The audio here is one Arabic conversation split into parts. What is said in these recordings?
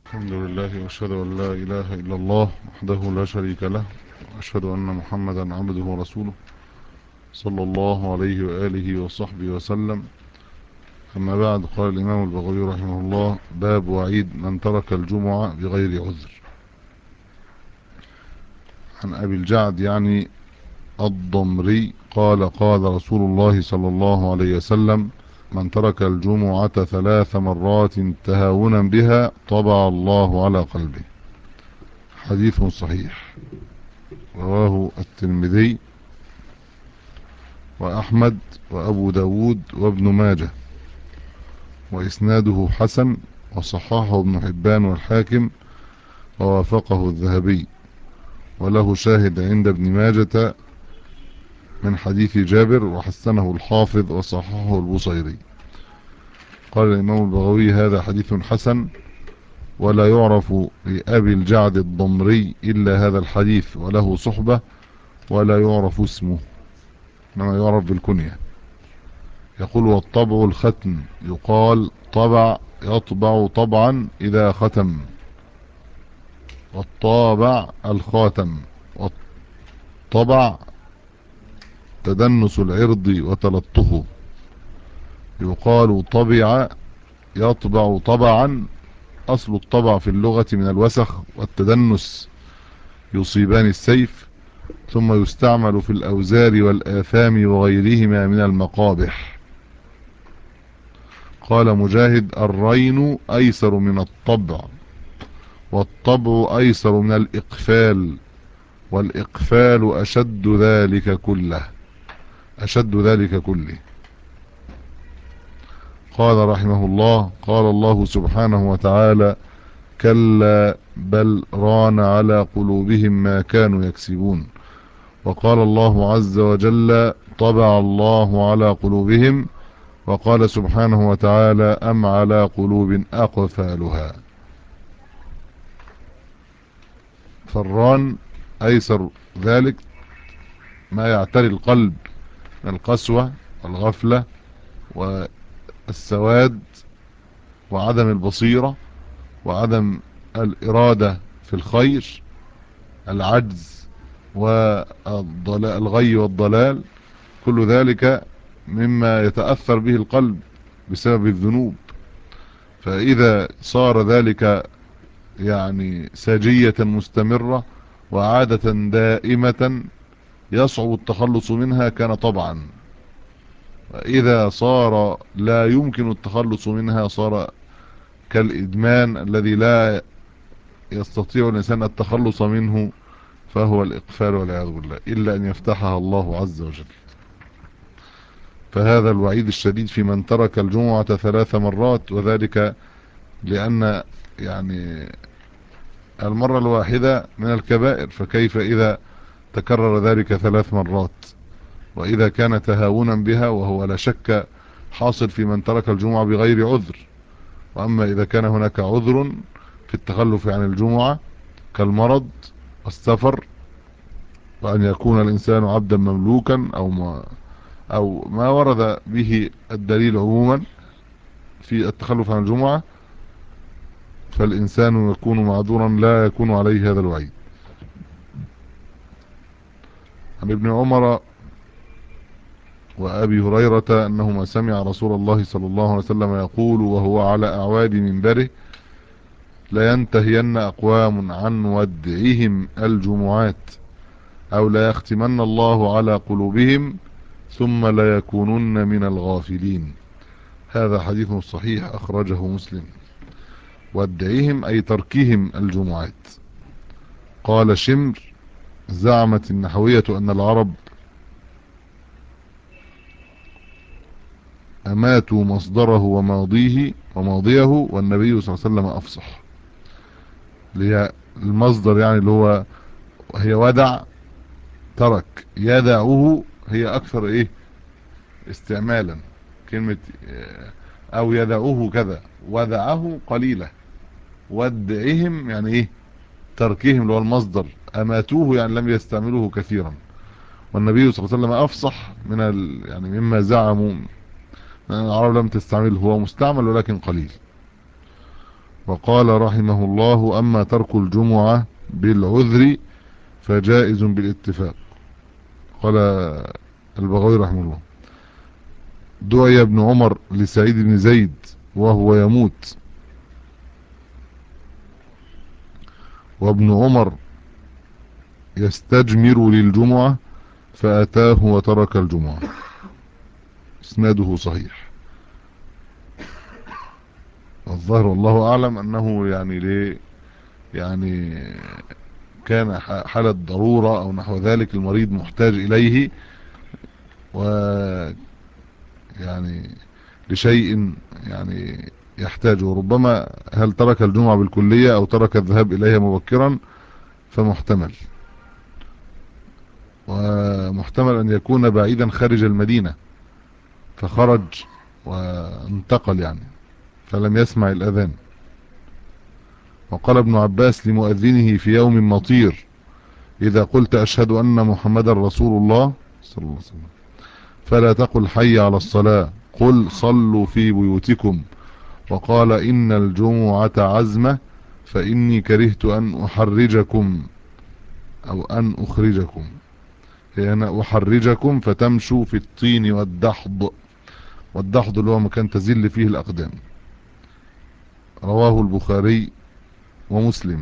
الحمد لله وأشهد أن لا إله إلا الله وحده لا شريك له، وأشهد أن محمدا عبده ورسوله صلى الله عليه وآله وصحبه وسلم. أما بعد، قال الإمام البغوي رحمه الله: باب وعيد من ترك الجمعة بغير عذر. عن أبي الجعد يعني الضمري قال: قال رسول الله صلى الله عليه وسلم: من ترك الجمعة 3 مرات تهاونا بها طبع الله على قلبه. حديث صحيح، رواه الترمذي وأحمد وأبو داود وابن ماجه، وإسناده حسن، وصححه ابن حبان والحاكم، ووافقه الذهبي، وله شاهد عند ابن ماجة من حديث جابر، وحسنه الحافظ وصححه البصيري. قال الإمام البغوي: هذا حديث حسن، ولا يعرف لأبي الجعد الضمري إلا هذا الحديث، وله صحبة، ولا يعرف اسمه، إنما يعرف بالكنية. يقول: والطبع الختم، يقال طبع يطبع طبعا إذا ختم، والطابع الخاتم، والطبع تدنس العرض وتلطخه. يقال طبع يطبع طبعا، أصل الطبع في اللغة من الوسخ والتدنس يصيبان السيف، ثم يستعمل في الأوزار والآثام وغيرهما من المقابح. قال مجاهد: الرين أيسر من الطبع، والطبع أيسر من الإقفال، والإقفال أشد ذلك كله. قال رحمه الله: قال الله سبحانه وتعالى: كلا بل ران على قلوبهم ما كانوا يكسبون. وقال الله عز وجل: طبع الله على قلوبهم. وقال سبحانه وتعالى: أم على قلوب أقفالها. فالران أيسر ذلك ما يعتري القلب من القسوة والغفلة والسواد وعدم البصيرة وعدم الإرادة في الخير، العجز والغي والضلال، كل ذلك مما يتأثر به القلب بسبب الذنوب. فإذا صار ذلك يعني سجية مستمرة وعادة دائمة يصعب التخلص منها، كان طبعا. وإذا صار لا يمكن التخلص منها صار كالإدمان الذي لا يستطيع الإنسان التخلص منه، فهو الإقفال والعياذ بالله، إلا أن يفتحها الله عز وجل. فهذا الوعيد الشديد في من ترك الجمعة 3 مرات، وذلك لأن يعني المرة الواحدة من الكبائر، فكيف إذا تكرر ذلك 3 مرات؟ وإذا كان تهاونا بها، وهو لا شك حاصل في من ترك الجمعة بغير عذر. وأما إذا كان هناك عذر في التخلف عن الجمعة كالمرض والسفر، وأن يكون الإنسان عبدا مملوكا أو ما ورد به الدليل عموما في التخلف عن الجمعة، فالإنسان يكون معذورا، لا يكون عليه هذا الوعيد. عن ابن عمر وأبي هريرة أنهما سمع رسول الله صلى الله عليه وسلم يقول وهو على أعواد منبره: لينتهين أقوام عن ودعهم الجمعات، أو ليختمن الله على قلوبهم، ثم ليكونن من الغافلين. هذا حديث صحيح أخرجه مسلم. ودعهم أي تركهم الجمعات. قال شمر: زعمت النحوية أن العرب أماتوا مصدره وماضيه، والنبي صلى الله عليه وسلم أفصح. المصدر يعني اللي هي ودع، ترك، يدعه هي أكثر استعمالا كلمة، أو يدعه كذا، ودعه قليلة. ودعهم يعني تركهم اللي هو المصدر. أماتوه يعني لم يستعملوه كثيرا. والنبي صلى الله عليه وسلم أفصح من يعني مما زعموا، لأن العرب لم تستعمله، هو مستعمل ولكن قليل. وقال رحمه الله: أما ترك الجمعة بالعذر فجائز بالاتفاق. قال البغوي رحمه الله: دعي ابن عمر لسعيد بن زيد وهو يموت، وابن عمر يستجمر للجمعة فأتاه وترك الجمعة. اسناده صحيح. الظاهر والله أعلم أنه يعني ليه، يعني كان حالة ضرورة أو نحو ذلك، المريض محتاج إليه، ويعني لشيء يعني يحتاجه. ربما هل ترك الجمعة بالكلية أو ترك الذهاب إليها مبكرا، فمحتمل. ومحتمل أن يكون بعيدا خارج المدينة فخرج وانتقل يعني، فلم يسمع الأذان. وقال ابن عباس لمؤذنه في يوم مطير: إذا قلت أشهد أن محمد رسول الله صلى الله عليه وسلم فلا تقل حي على الصلاة، قل صلوا في بيوتكم. وقال: إن الجمعة عزمة، فإني كرهت أن أحرجكم أو أن أخرجكم. هي أنا أحرجكم فتمشوا في الطين والدحض، والدحض اللي هو مكان تزل فيه الأقدام. رواه البخاري ومسلم.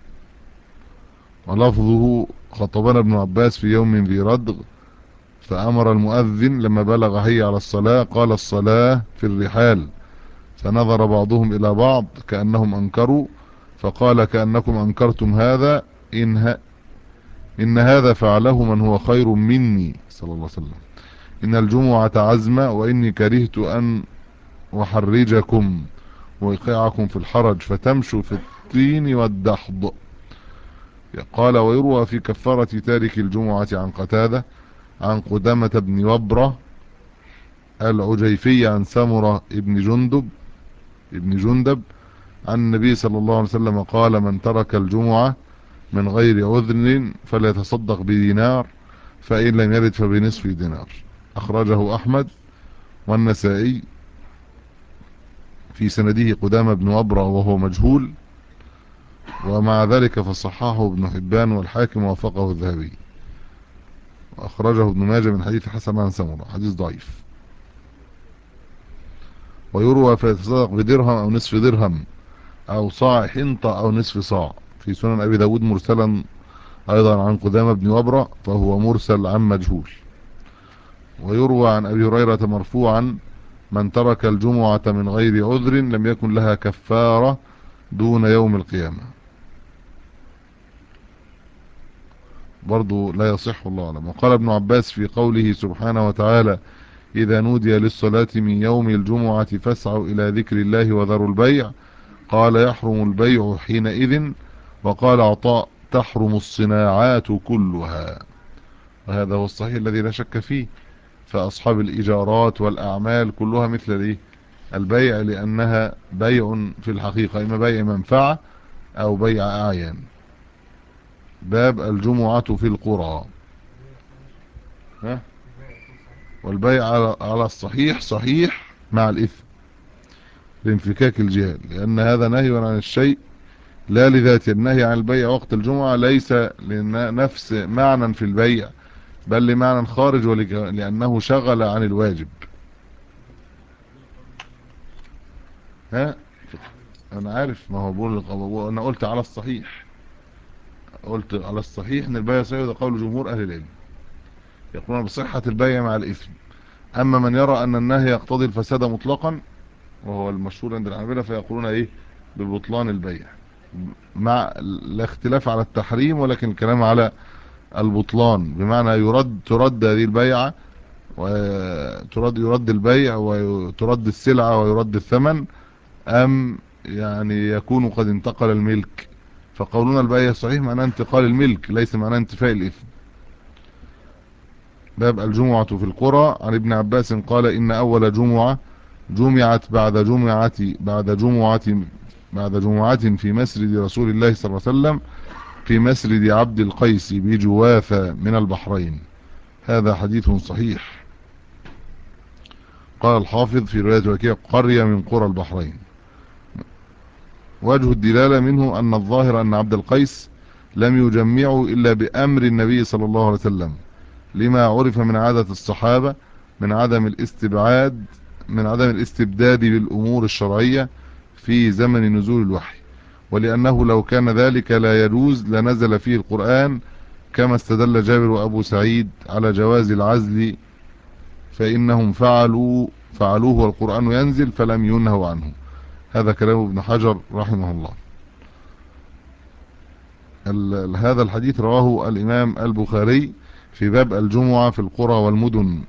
ولفظه: خطبنا ابن عباس في يوم ذي ردغ فأمر المؤذن لما بلغ حي على الصلاة قال: الصلاة في الرحال. فنظر بعضهم إلى بعض كأنهم أنكروا، فقال: كأنكم أنكرتم هذا، إن هذا فعله من هو خير مني صلى الله عليه وسلم. إن الجمعة عزمة، وإني كرهت أن أحرجكم وإيقاعكم في الحرج فتمشوا في الطين والدحض. قال: ويروى في كفارة تارك الجمعة عن قتادة عن قدامة بن وبرة العجيفي عن سمرة ابن جندب عن النبي صلى الله عليه وسلم قال: من ترك الجمعة من غير عذر فليتصدق بدينار، فإن لم يرد فبنصف دينار. أخرجه أحمد والنسائي. في سنده قدامة بن وبرة وهو مجهول، ومع ذلك فصححه ابن حبان والحاكم ووافقه الذهبي. وأخرجه ابن ماجه من حديث حسن عن سمرة، حديث ضعيف. ويروى فيتصدق بدرهم أو نصف درهم أو صاع حنطة أو نصف صاع. في سنن أبي داود مرسلا أيضا عن قدامة بن وبرة، فهو مرسل عن مجهول. ويروى عن أبي هريرة مرفوعا: من ترك الجمعة من غير عذر لم يكن لها كفارة دون يوم القيامة. برضو لا يصح، الله أعلم. وقال ابن عباس في قوله سبحانه وتعالى: إذا نودي للصلاة من يوم الجمعة فاسعوا إلى ذكر الله وذروا البيع، قال: يحرم البيع حينئذ. وقال عطاء: تحرم الصناعات كلها. وهذا هو الصحيح الذي لا شك فيه. فأصحاب الإيجارات والأعمال كلها مثل البيع، لأنها بيع في الحقيقة، إما بيع منفعة أو بيع أعيان. باب الجمعة في القرى. ها؟ والبيع على الصحيح صحيح مع الإثم لانفكاك الجهال، لأن هذا نهي عن الشيء لا لذاته. النهي عن البيع وقت الجمعة ليس لنفس معنى في البيع، بل لمعنى خارج، لأنه شغل عن الواجب. ها؟ أنا عارف، ما هو بقول أنا قلت على الصحيح، قلت على الصحيح ان البيع صحيح، ده قول جمهور اهل العلم، يقولون بصحة البيع مع الاثم. اما من يرى ان النهي يقتضي الفساد مطلقا، وهو المشهور عند الحنابلة، فيقولون ايه؟ ببطلان البيع، مع الاختلاف على التحريم، ولكن الكلام على البطلان، بمعنى ترد هذه البيعة، يرد البيع وترد السلعة ويرد الثمن، ام يعني يكون قد انتقل الملك. فقولنا البيع صحيح معناه انتقال الملك، ليس معناه انتفاء الاثم. باب الجمعة في القرى. عن ابن عباس قال: إن أول جمعة جمعت بعد جمعة في مسجد رسول الله صلى الله عليه وسلم في مسجد عبد القيس بجواثة من البحرين. هذا حديث صحيح. قال الحافظ في رواية وكيع: قرية من قرى البحرين. وجه الدلالة منه أن الظاهر أن عبد القيس لم يجمعه إلا بأمر النبي صلى الله عليه وسلم، لما عرف من عادة الصحابة من عدم الاستبداد بالأمور الشرعية في زمن نزول الوحي، ولأنه لو كان ذلك لا يجوز لنزل فيه القرآن، كما استدل جابر وأبو سعيد على جواز العزل، فإنهم فعلوه والقرآن ينزل فلم ينهوا عنه. هذا كلام ابن حجر رحمه الله. هذا الحديث رواه الإمام البخاري في باب الجمعة في القرى والمدن.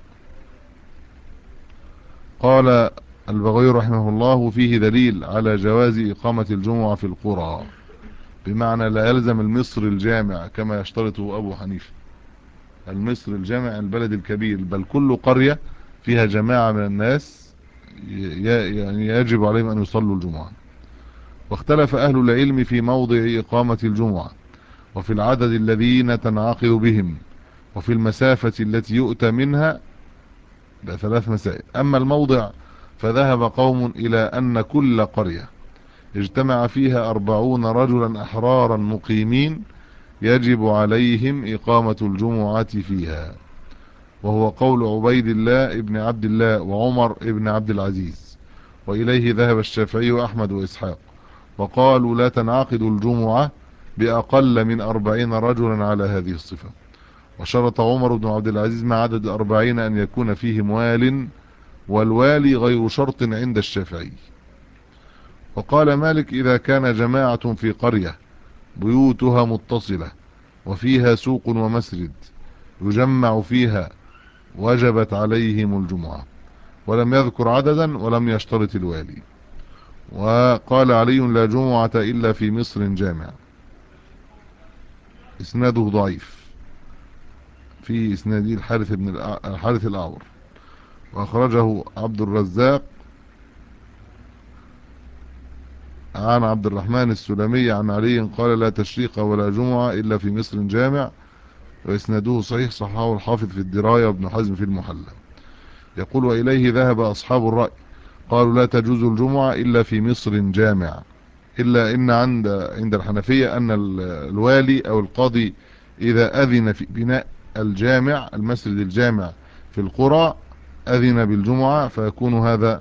قال البغوي رحمه الله: فيه دليل على جواز إقامة الجمعة في القرى، بمعنى لا يلزم المصر الجامع كما يشترطه أبو حنيفة. المصر الجامع البلد الكبير، بل كل قرية فيها جماعة من الناس يعني يجب عليهم أن يصلوا الجمعة. واختلف أهل العلم في موضع إقامة الجمعة، وفي العدد الذين تنعقد بهم، وفي المسافة التي يؤتى منها. ده 3 مسائل. أما الموضع فذهب قوم إلى أن كل قرية اجتمع فيها 40 رجلا أحرارا مقيمين يجب عليهم إقامة الجمعة فيها، وهو قول عبيد الله ابن عبد الله وعمر ابن عبد العزيز، وإليه ذهب الشافعي وأحمد وإسحاق، وقالوا لا تنعقد الجمعة بأقل من 40 رجلا على هذه الصفة. وشرط عمر بن عبد العزيز مع عدد 40 أن يكون فيهم وال، والوالي غير شرط عند الشافعي. وقال مالك: إذا كان جماعة في قرية بيوتها متصلة وفيها سوق ومسجد يجمع فيها وجبت عليهم الجمعة، ولم يذكر عددا ولم يشترط الوالي. وقال علي: لا جمعة إلا في مصر جامع. إسناده ضعيف، في إسناده الحارث الأعور، وأخرجه عبد الرزاق عن عبد الرحمن السلمي عن علي قال: لا تشريق ولا جمعة إلا في مصر جامع. وإسناده صحيح، صححه الحافظ في الدراية وابن حزم في المحلى. يقول: وإليه ذهب أصحاب الرأي، قالوا لا تجوز الجمعة إلا في مصر جامع، إلا إن عند الحنفية أن الوالي أو القاضي إذا أذن في بناء الجامع المسجد الجامع في القرى أذن بالجمعة، فيكون هذا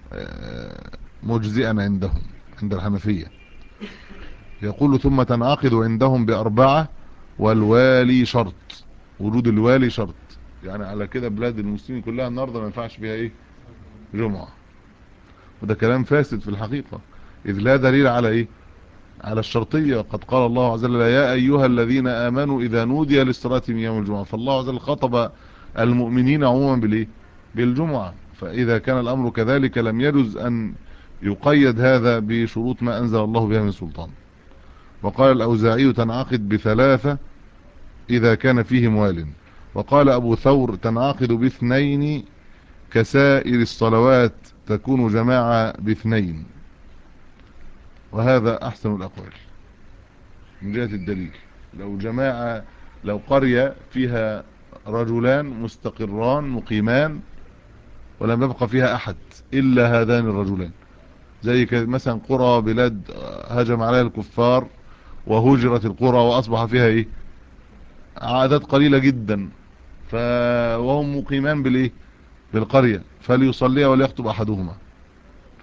مجزئا عندهم عند الحنفية. يقول: ثم تنعقد عندهم بأربعة، والوالي شرط. وجود الوالي شرط، يعني على كده بلاد المسلمين كلها النهارده ما ينفعش فيها ايه؟ جمعة. وده كلام فاسد في الحقيقة، إذ لا دليل على ايه؟ على الشرطية. قد قال الله عز وجل: يا أيها الذين آمنوا إذا نودي للصلاة من يوم الجمعة. فالله عز وجل خطب المؤمنين عموما بالايه؟ بالجمعة. فإذا كان الأمر كذلك لم يجوز أن يقيد هذا بشروط ما أنزل الله بها من سلطان. وقال الأوزاعي: تنعقد ب3 إذا كان فيه موال. وقال أبو ثور: تنعقد ب2 كسائر الصلوات تكون جماعة ب2. وهذا أحسن الأقوال من جهة الدليل. لو جماعة، لو قرية فيها رجلان مستقران مقيمان ولم يبقى فيها أحد إلا هذان الرجلان، زي مثلا قرى بلاد هجم عليها الكفار وهجرت القرى وأصبح فيها إيه؟ عادات قليلة جدا، وهم مقيمان بالايه؟ بالقرية، فليصليها وليخطب احدهما. ف...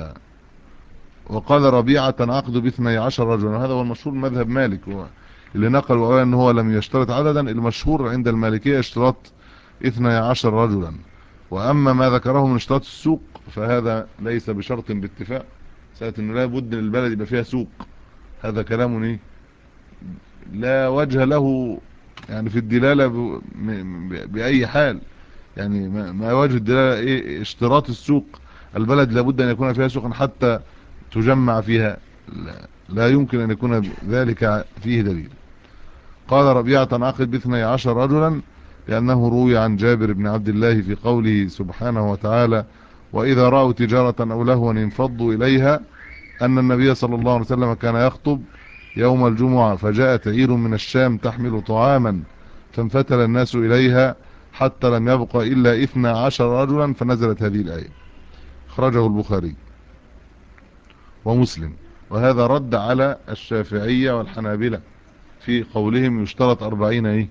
وقال ربيعة: تنعقد ب12 رجلا. هذا هو المشهور مذهب مالك، اللي نقل وقال ان هو لم يشترط عددا. المشهور عند المالكية اشتراط 12 رجلا. واما ما ذكره من اشتراط السوق فهذا ليس بشرط باتفاق، سألت انه لا بد للبلد يبقى فيها سوق. هذا كلام ايه؟ لا وجه له يعني في الدلالة بأي حال. يعني ما وجه الدلالة ايه اشتراط السوق؟ البلد لابد ان يكون فيها سوق حتى تجمع فيها، لا يمكن ان يكون ذلك فيه دليل. قال ربيعة: تنعقد ب12 رجلا، لأنه روي عن جابر بن عبد الله في قوله سبحانه وتعالى: وإذا رأوا تجارة أو لهوا انفضوا إليها، أن النبي صلى الله عليه وسلم كان يخطب يوم الجمعة، فجاءت عير من الشام تحمل طعاما فانفتل الناس إليها حتى لم يبق إلا 12 رجلا، فنزلت هذه الآية. خرجه البخاري ومسلم. وهذا رد على الشافعية والحنابلة في قولهم يشترط 40 ايه،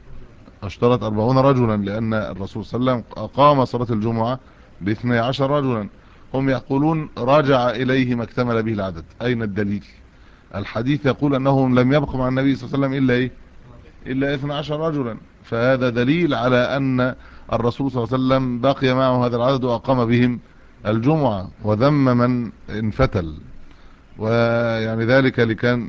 اشترط 40 رجلا، لأن الرسول صلى الله عليه وسلم أقام صلاة الجمعة ب12 رجلا. هم يقولون رجع إليه ما اكتمل به العدد. أين الدليل؟ الحديث يقول أنهم لم يبقوا مع النبي صلى الله عليه وسلم إلا إيه، إلا 12 رجلا. فهذا دليل على أن الرسول صلى الله عليه وسلم بقي معه هذا العدد وأقام بهم الجمعة، وذم من انفتل. ويعني ذلك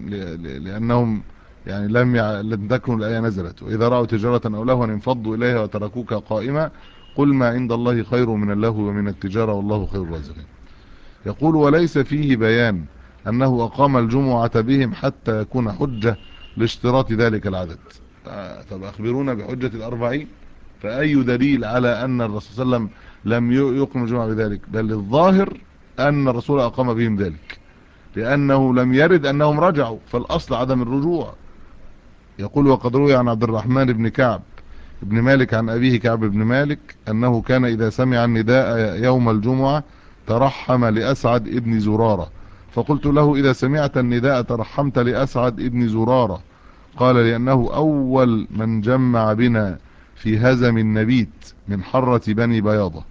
لأنهم يعني لم تكن الآية نزلت وإذا رأوا تجارة أو لهوا انفضوا إليها وتركوك قائمة قل ما عند الله خير من اللهو ومن التجارة والله خير الرازقين. يقول وليس فيه بيان أنه أقام الجمعة بهم حتى يكون حجة لاشتراط ذلك العدد. طب أخبرونا بحجة الأربعين. فأي دليل على أن الرسول صلى الله عليه وسلم لم يقم الجمعة بذلك؟ بل الظاهر أن الرسول أقام بهم ذلك، لأنه لم يرد أنهم رجعوا، فالأصل عدم الرجوع. يقول وقد روي عن عبد الرحمن بن كعب بن مالك عن أبيه كعب بن مالك أنه كان إذا سمع النداء يوم الجمعة ترحم لأسعد ابن زرارة، فقلت له إذا سمعت النداء ترحمت لأسعد ابن زرارة؟ قال لأنه أول من جمع بنا في هزم النبيت من حرة بني بياضة،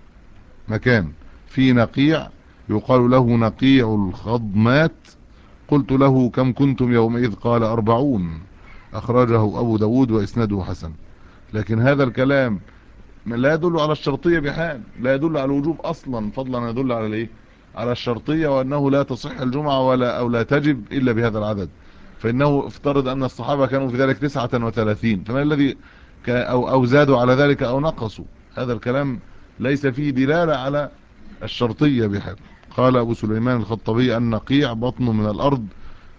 مكان في نقيع يقال له نقيع الخضمات. قلت له كم كنتم يومئذ؟ قال 40. أخرجه أبو داود وإسناده حسن. لكن هذا الكلام لا يدل على الشرطية بحال، لا يدل على الوجوب أصلا، فضلا أن يدل على الايه، على الشرطية، وأنه لا تصح الجمعة أو لا تجب إلا بهذا العدد. فإنه افترض أن الصحابة كانوا في ذلك 39، فما الذي أو زادوا على ذلك أو نقصوا؟ هذا الكلام ليس فيه دلالة على الشرطية بحال. قال أبو سليمان الخطبي النقيع بطن من الأرض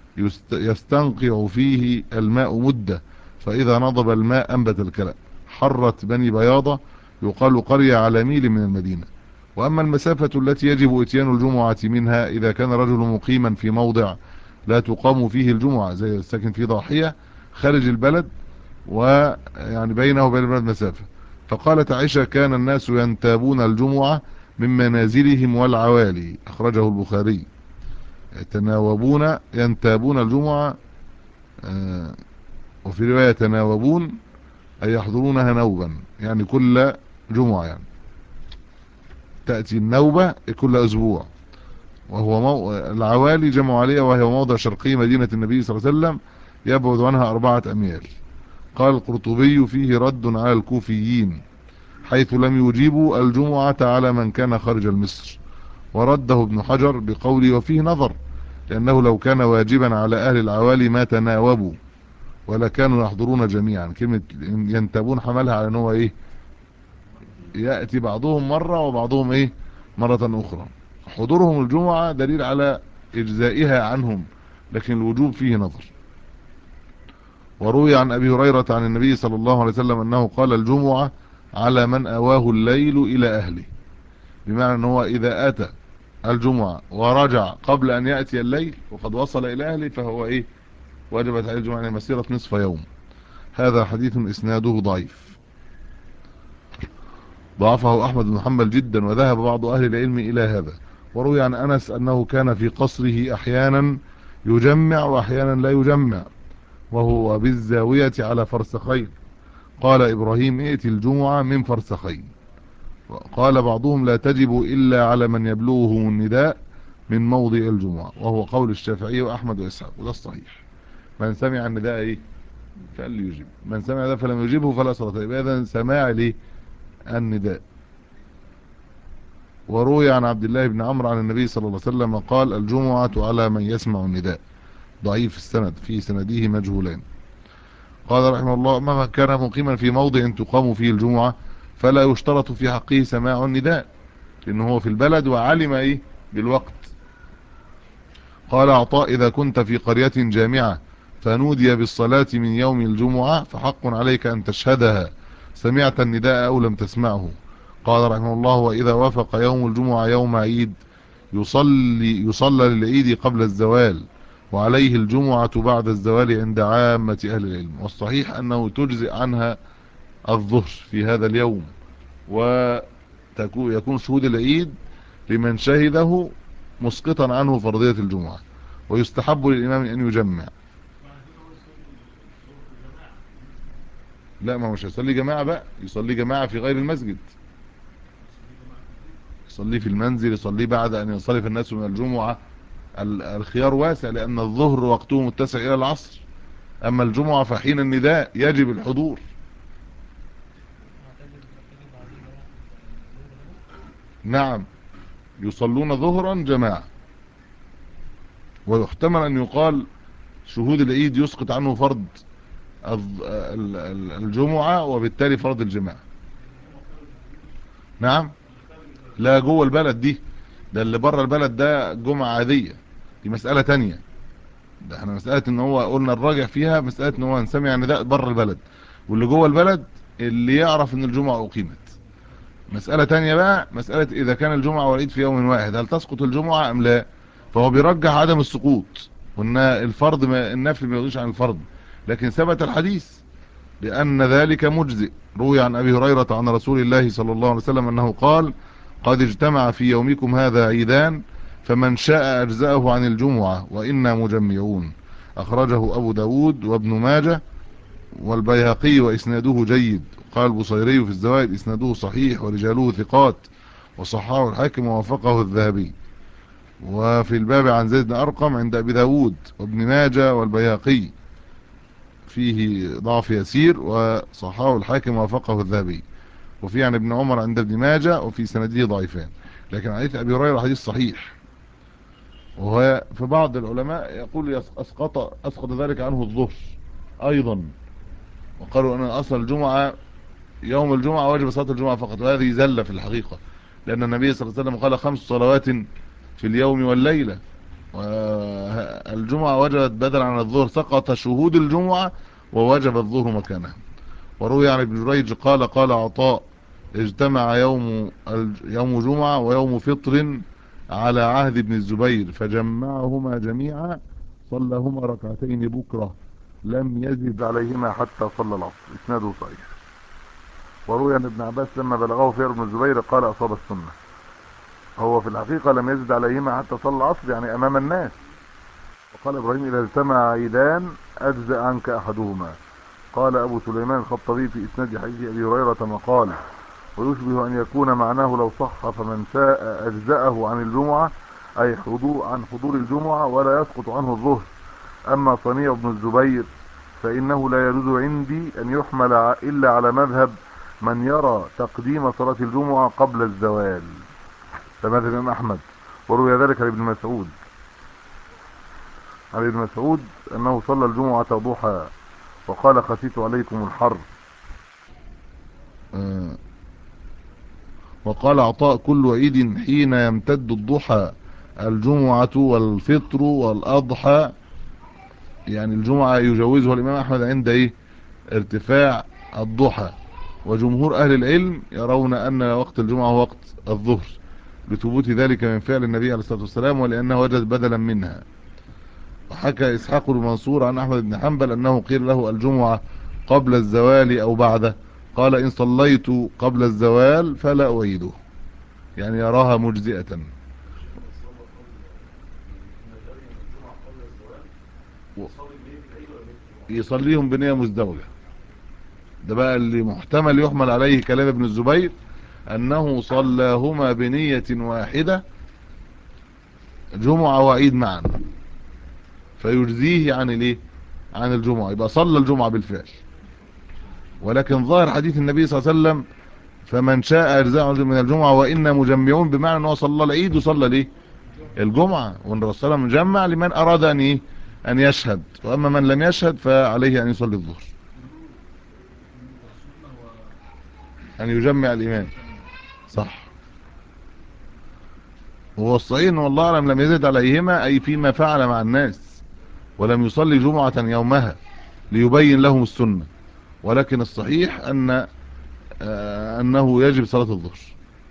يستنقع فيه الماء مدة، فإذا نضب الماء أنبت الكلام. حرت بني بياضة يقال قرية على ميل من المدينة. وأما المسافة التي يجب اتيان الجمعة منها إذا كان رجل مقيما في موضع لا تقام فيه الجمعة، زي الساكن في ضاحية خارج البلد ويعني بينه وبين البلد مسافة. فقالت عائشة كان الناس ينتابون الجمعة من منازلهم والعوالي، أخرجه البخاري. يتناوبون، ينتابون الجمعة، وفي رواية يتناوبون أي يحضرونها نوبا، يعني كل جمعة، يعني تأتي النوبة كل أسبوع. وهو العوالي جمع عليها، وهي موضع شرقي مدينة النبي صلى الله عليه وسلم يبعد عنها 4 أميال. قال القرطبي فيه رد على الكوفيين حيث لم يجيبوا الجمعة على من كان خارج مصر. ورده ابن حجر بقوله وفيه نظر، لأنه لو كان واجبا على أهل العوالي ما تناوبوا ولا كانوا يحضرون جميعا. كلمة ينتابون حملها على أنه إيه، يأتي بعضهم مرة وبعضهم إيه مرة أخرى. حضورهم الجمعة دليل على إجزائها عنهم، لكن الوجوب فيه نظر. وروي عن أبي هريرة عن النبي صلى الله عليه وسلم أنه قال الجمعة على من أواه الليل إلى أهله، بمعنى أنه إذا أتى الجمعة ورجع قبل أن يأتي الليل وقد وصل إلى أهله فهو إيه، وجبت عليه الجمعة مسيرة نصف يوم. هذا حديث إسناده ضعيف، ضعفه أحمد بن حنبل جدا، وذهب بعض أهل العلم إلى هذا. وروي عن أنس أنه كان في قصره أحيانا يجمع وأحيانا لا يجمع، وهو بالزاوية على فرسخين. قال إبراهيم ائتي الجمعة من فرسخين. قال بعضهم لا تجب إلا على من يبلغه النداء من موضع الجمعة، وهو قول الشافعي وأحمد وإسحاق، وده الصحيح. من سمع النداء إيه فليجب، من سمع ده فلم يجبه فلا صلاة. يبقى إذن سماع ليه النداء. وروي عن عبد الله بن عمرو عن النبي صلى الله عليه وسلم قال الجمعة على من يسمع النداء. ضعيف السند، في سنده مجهولان. قال رحمه الله ما كان مقيما في موضع تقام فيه الجمعة فلا يشترط في حقه سماع النداء، لأنه هو في البلد وعلم إيه بالوقت. قال عطاء إذا كنت في قرية جامعة فنودي بالصلاة من يوم الجمعة فحق عليك أن تشهدها، سمعت النداء أو لم تسمعه. قال رحمه الله وإذا وافق يوم الجمعة يوم عيد يصلى للعيد قبل الزوال، وعليه الجمعة بعد الزوال عند عامة أهل العلم. والصحيح أنه تجزئ عنها الظهر في هذا اليوم، ويكون شهود العيد لمن شهده مسقطا عنه فرضية الجمعة. ويستحب للإمام أن يجمع. لا، ما هو مش هيصلي جماعة بقى، يصلي جماعة في غير المسجد، يصلي في المنزل، يصلي بعد أن ينصرف الناس من الجمعة. الخيار واسع، لأن الظهر وقته متسع إلى العصر، أما الجمعة فحين النداء يجب الحضور. نعم، يصلون ظهرا جماعة، ويحتمل أن يقال شهود العيد يسقط عنه فرض الجمعة، وبالتالي فرض الجماعة. نعم، لا جوه البلد دي، ده اللي بره البلد ده جمعة عادية، دي مسألة تانية. ده احنا مسألة ان هو قلنا الراجع فيها مسألة ان هو نسمع نداء بره البلد، واللي جوه البلد اللي يعرف ان الجمعة اقيمت. مسألة تانية بقى، مسألة اذا كان الجمعة والعيد في يوم واحد هل تسقط الجمعة ام لا؟ فهو بيرجح عدم السقوط، وان الفرض ما النفل ما يغنيش عن الفرض، لكن ثبت الحديث بأن ذلك مجزئ. روي عن أبي هريرة عن رسول الله صلى الله عليه وسلم أنه قال: قد اجتمع في يومكم هذا عيدان، فمن شاء أجزأه عن الجمعة وإنا مجمعون. أخرجه أبو داود وابن ماجه والبيهقي وإسناده جيد. قال البصيري في الزوائد: إسناده صحيح ورجاله ثقات، وصححه الحاكم ووافقه الذهبي. وفي الباب عن زيد بن أرقم عند أبي داود وابن ماجه والبيهقي فيه ضعف يسير، وصححه الحاكم ووافقه الذهبي. وفي عن ابن عمر عند ابن ماجه وفي سنده ضعيفان، لكن حديث ابي هريره حديث صحيح. وهو في بعض العلماء يقول اسقط ذلك عنه الظهر ايضا، وقالوا ان اصل الجمعه يوم الجمعه واجب صلاه الجمعه فقط، وهذه زله في الحقيقه، لان النبي صلى الله عليه وسلم قال 5 صلوات في اليوم والليله، والجمعه وجبت بدلا عن الظهر، سقط شهود الجمعه ووجب الظهر مكانها. وروي عن ابن جريج قال: قال عطاء: اجتمع يوم جمعة ويوم فطر على عهد ابن الزبير، فجمعهما جميعا، صلىهما ركعتين بكرة، لم يزد عليهما حتى صلى العصر. اسناده صحيح. وروي عن ابن عباس لما بلغه خير ابن الزبير قال: أصاب السنة. هو في الحقيقة لم يزد عليهما حتى صلى العصر، يعني أمام الناس. وقال إبراهيم: إذا اجتمع عيدان أجزأ عنك أحدهما. قال أبو سليمان الخطبي في إسناد حديث أبي هريرة مقال: ويشبه أن يكون معناه لو صح فمن شاء أجزأه عن الجمعة، أي عن حضور الجمعة، ولا يسقط عنه الظهر. أما صنيع بن الزبير فإنه لا يجوز عندي أن يحمل إلا على مذهب من يرى تقديم صلاة الجمعة قبل الزوال، فمذهب الإمام أحمد. وروي ذلك عن ابن مسعود أنه صلى الجمعة ضحى وقال: خشيت عليكم الحر. وقال عطاء: كل عيد حين يمتد الضحى، الجمعة والفطر والأضحى. يعني الجمعة يجوزها الإمام أحمد عند ارتفاع الضحى، وجمهور أهل العلم يرون أن وقت الجمعة هو وقت الظهر، لثبوت ذلك من فعل النبي عليه الصلاة والسلام، ولأنه وجد بدلا منها. وحكى إسحاق بن منصور عن أحمد بن حنبل أنه قيل له: الجمعة قبل الزوال أو بعده؟ قال: إن صليت قبل الزوال فلا أعيده، يعني يراها مجزئة. يصليهم بنية مزدوجة، ده بقى اللي محتمل يحمل عليه كلام ابن الزبير، أنه صلاهما بنية واحدة جمعة وعيد معا، فيجزيه عن الجمعة، يبقى صلى الجمعة بالفعل. ولكن ظاهر حديث النبي صلى الله عليه وسلم: فمن شاء أجزاء من الجمعة وإنا مجمعون، بمعنى أنه صلى العيد وصلى الجمعة، وأن الرسول صلى الله عليه وسلم جمع لمن أراد أن يشهد، وأما من لم يشهد فعليه أن يصلي الظهر، أن يجمع الإمام. صح. هو الصحيح أنه والله أعلم لم يزد عليهما، أي فيما فعل مع الناس، ولم يصلي جمعة يومها ليبين لهم السنة، ولكن الصحيح أنه يجب صلاة الظهر.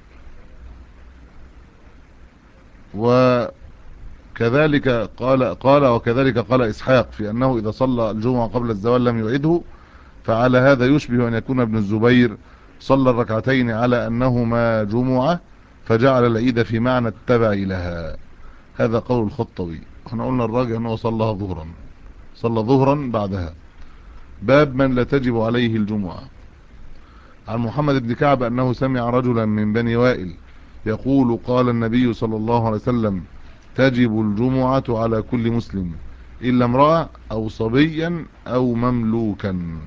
وكذلك وكذلك قال إسحاق في أنه إذا صلى الجمعة قبل الزوال لم يعيده، فعلى هذا يشبه أن يكون ابن الزبير صلى الركعتين على أنهما جمعة، فجعل العيد في معنى التبع لها. هذا قول الخطبي. احنا قلنا الراجع أنه صلى ظهرا بعدها. باب من لا تجب عليه الجمعة. عن محمد بن كعب أنه سمع رجلا من بني وائل يقول قال النبي صلى الله عليه وسلم تجب الجمعة على كل مسلم إلا امرأة أو صبيا أو مملوكا.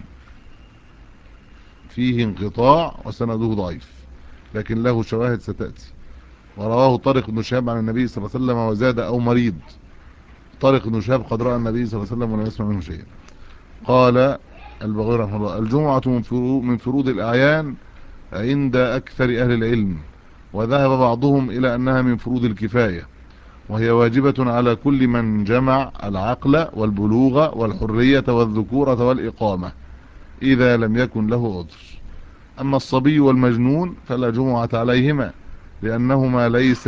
فيه انقطاع وسنده ضعيف لكن له شواهد ستأتي. ورواه طارق بن شهاب عن النبي صلى الله عليه وسلم وزاد أو مريض. طارق بن شهاب قد رأى النبي صلى الله عليه وسلم ولم يسمع منه شيئا. قال البغوي رحمه الله الجمعة من فروض الأعيان عند أكثر أهل العلم، وذهب بعضهم إلى أنها من فروض الكفاية، وهي واجبة على كل من جمع العقل والبلوغ والحرية والذكورة والإقامة إذا لم يكن له عذر. أما الصبي والمجنون فلا جمعة عليهما لأنهما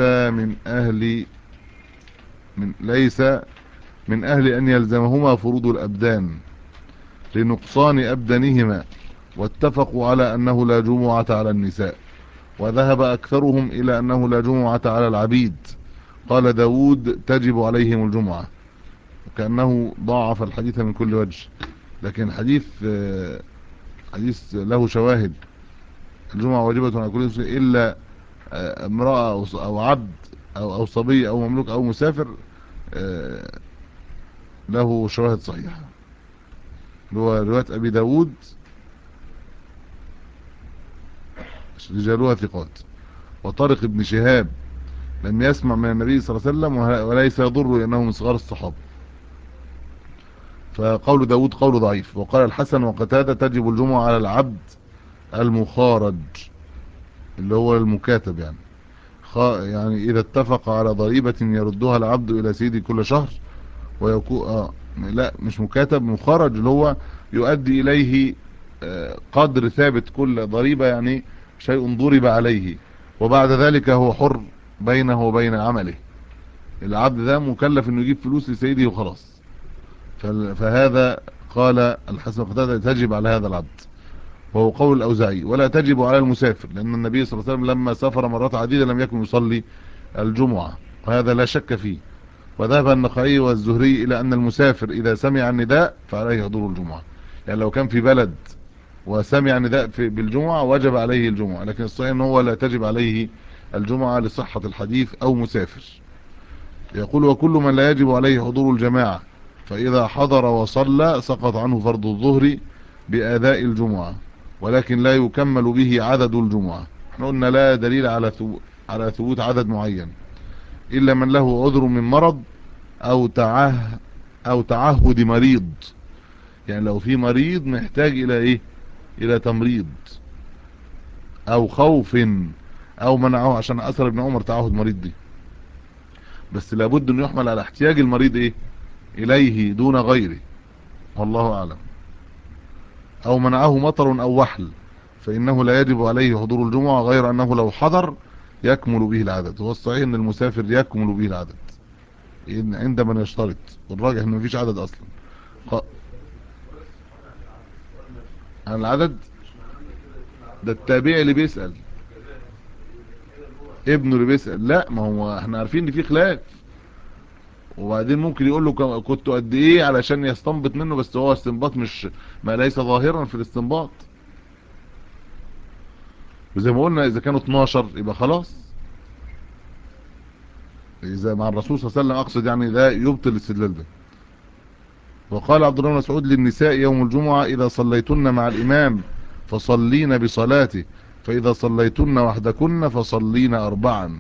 ليس من أهل أن يلزمهما فروض الأبدان لنقصان أبدانهما، واتفقوا على أنه لا جمعة على النساء. وذهب أكثرهم إلى أنه لا جمعة على العبيد. قال داود تجب عليهم الجمعة، وكأنه ضاعف الحديث من كل وجه، لكن حديث له شواهد. الجمعة واجبة على كل مسلم إلا امرأة أو عبد أو صبي أو مملوك أو مسافر، له شواهد صحيحة. هو رواية أبي داود رجالها ثقات. وطارق بن شهاب لم يسمع من النبي صلى الله عليه وسلم وليس يضر لأنه من صغار الصحابة، فقول داود قول ضعيف. وقال الحسن وقتادة تجب الجمعة على العبد المخارج اللي هو المكاتب، يعني إذا اتفق على ضريبة يردها العبد إلى سيدي كل شهر ويكون لا مش مكاتب، مخرج اللي هو يؤدي إليه قدر ثابت كل ضريبة، يعني شيء ضرب عليه، وبعد ذلك هو حر بينه وبين عمله. العبد ده مكلف انه يجيب فلوس لسيده وخلاص. فهذا قال الحسن قتادة تجب على هذا العبد، وهو قول الأوزاعي. ولا تجب على المسافر لأن النبي صلى الله عليه وسلم لما سافر مرات عديدة لم يكن يصلي الجمعة، وهذا لا شك فيه. وذهب النخعي والزهري إلى أن المسافر إذا سمع النداء فعليه حضور الجمعة. يعني لو كان في بلد وسمع النداء بالجمعة وجب عليه الجمعة، لكن الصحيح أنه هو لا تجب عليه الجمعة لصحة الحديث أو مسافر. يقول وكل من لا يجب عليه حضور الجماعة فإذا حضر وصلى سقط عنه فرض الظهر بأداء الجمعة، ولكن لا يكمل به عدد الجمعة. احنا قلنا لا دليل على ثبوت عدد معين إلا من له عذر من مرض أو تعهد مريض. يعني لو في مريض محتاج إلى إيه، إلى تمريض أو خوف أو منعه، عشان أثر ابن عمر تعهد مريض دي، بس لابد أن يحمل على احتياج المريض إيه إليه دون غيره، والله أعلم. أو منعه مطر أو وحل فإنه لا يجب عليه حضور الجمعة، غير أنه لو حضر يكمل به العدد. هو الصحيح أن المسافر يكمل به العدد عند من يشترط، والراجح أنه مفيش عدد أصلا. عن العدد ده التابع اللي بيسأل، ابنه اللي بيسأل. لا ما هو احنا عارفين ان في خلاف، وبعدين ممكن يقول له كنت قد ايه علشان يستنبط منه، بس هو استنباط مش ما ليس ظاهرا في الاستنباط. وزي ما قلنا اذا كانوا 12 يبقى خلاص، اذا مع الرسول صلى الله عليه وسلم اقصد، يعني ده يبطل الاستدلال ده. وقال عبد الله بن مسعود للنساء يوم الجمعة اذا صليتن مع الامام فصلين بصلاته، فاذا صليتن وحدكن فصلين اربعا.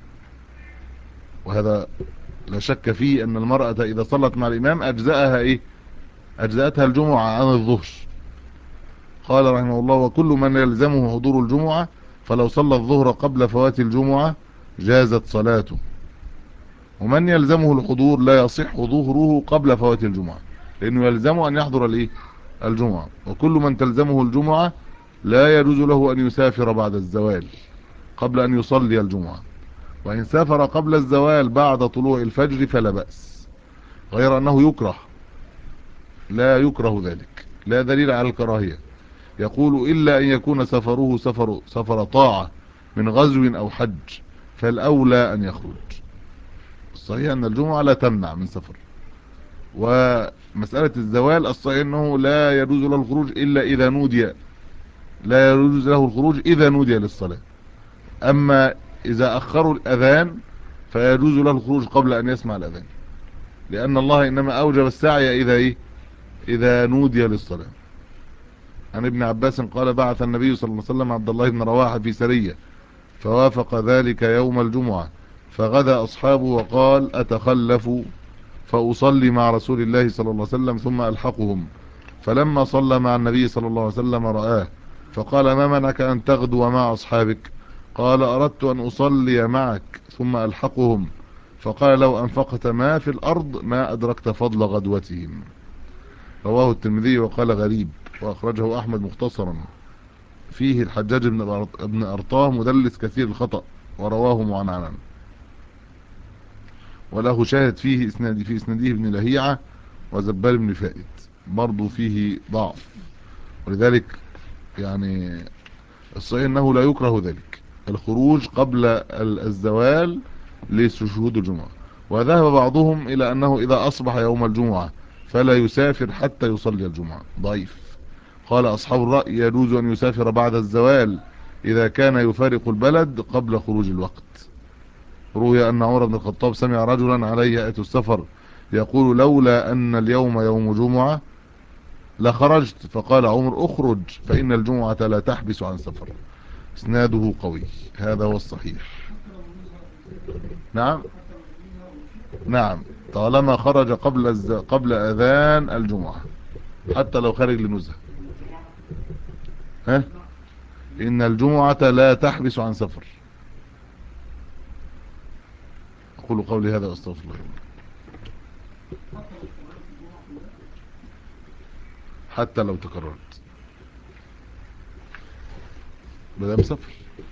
وهذا لا شك فيه ان المرأة اذا صلت مع الامام اجزأتها الجمعة عن الظهر. قال رحمه الله وكل من يلزمه حضور الجمعة فلو صلى الظهر قبل فوات الجمعة جازت صلاته، ومن يلزمه الحضور لا يصح ظهره قبل فوات الجمعة، لأنه يلزمه أن يحضر الجمعة. وكل من تلزمه الجمعة لا يجوز له أن يسافر بعد الزوال قبل أن يصلي الجمعة، وإن سافر قبل الزوال بعد طلوع الفجر فلا بأس، غير أنه يكره، لا يكره ذلك، لا دليل على الكراهية. يقول إلا أن يكون سفره سفر طاعة من غزو أو حج فالأولى أن يخرج. الصحيح أن الجمعة لا تمنع من سفر. ومسألة الزوال الصحيح أنه لا يجوز له الخروج إلا إذا نودي، لا يجوز له الخروج إذا نودي للصلاة. أما إذا أخروا الأذان فيجوز له الخروج قبل أن يسمع الأذان، لأن الله إنما أوجب السعي إذا إيه؟ إذا نودي للصلاة. عن ابن عباس قال بعث النبي صلى الله عليه وسلم عبد الله بن رواحة في سرية فوافق ذلك يوم الجمعة، فغدا أصحابه وقال أتخلف فأصلي مع رسول الله صلى الله عليه وسلم ثم ألحقهم. فلما صلى مع النبي صلى الله عليه وسلم رآه فقال ما منعك أن تغدو مع أصحابك؟ قال أردت أن أصلي معك ثم ألحقهم. فقال لو أنفقت ما في الأرض ما أدركت فضل غدوتهم. رواه الترمذي وقال غريب، وأخرجه أحمد مختصرا. فيه الحجاج بن أرطاه مدلس كثير الخطأ ورواه معنعنا، وله شاهد فيه في إسناده ابن لهيعة وزبال بن فائد، برضو فيه ضعف. ولذلك يعني الصحيح أنه لا يكره ذلك الخروج قبل الزوال لشهود الجمعة. وذهب بعضهم إلى أنه إذا أصبح يوم الجمعة فلا يسافر حتى يصلي الجمعة، ضعيف. قال أصحاب الرأي يجوز أن يسافر بعد الزوال إذا كان يفارق البلد قبل خروج الوقت. روي أن عمر بن الخطاب سمع رجلا عليه هيئة السفر يقول لولا أن اليوم يوم جمعة لخرجت، فقال عمر اخرج فإن الجمعة لا تحبس عن سفر. اسناده قوي، هذا هو الصحيح. نعم نعم، طالما خرج قبل أذان الجمعة حتى لو خارج لنزهة. ها، إن الجمعة لا تحبس عن سفر. أقول قولي هذا وأستغفر الله. حتى لو تكررت بدأ مسافر.